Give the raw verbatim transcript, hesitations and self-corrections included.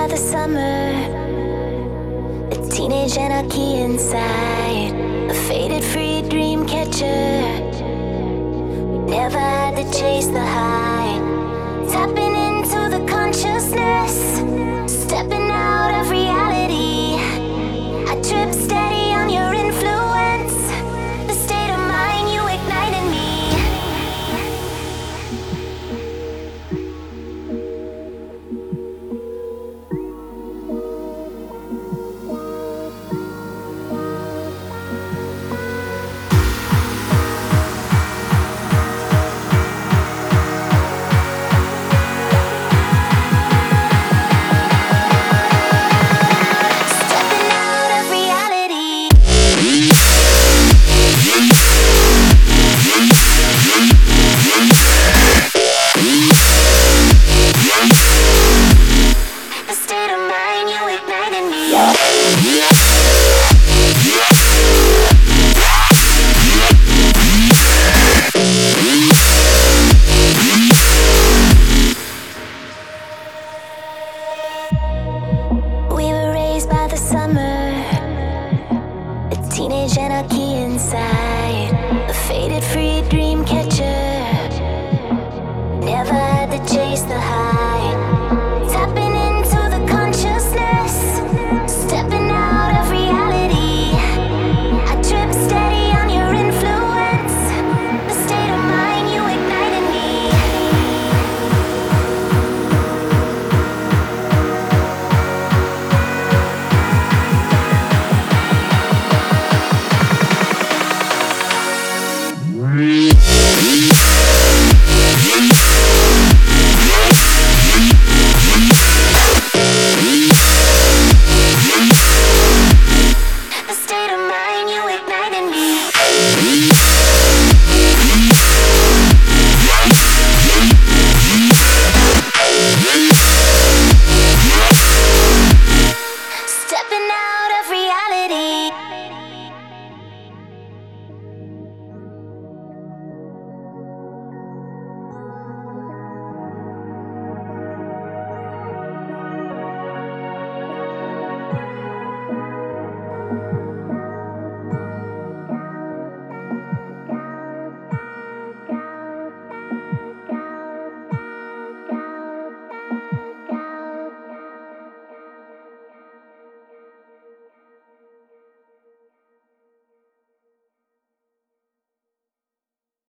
by the summer, a teenage anarchy inside, a faded free dream catcher. We never had to chase the high, tapping into the consciousness, stepping out of reality. I trip steady on your influence, the state of mind you ignite in me. Teenage anarchy inside, a faded free dream catcher. Never had to chase the high.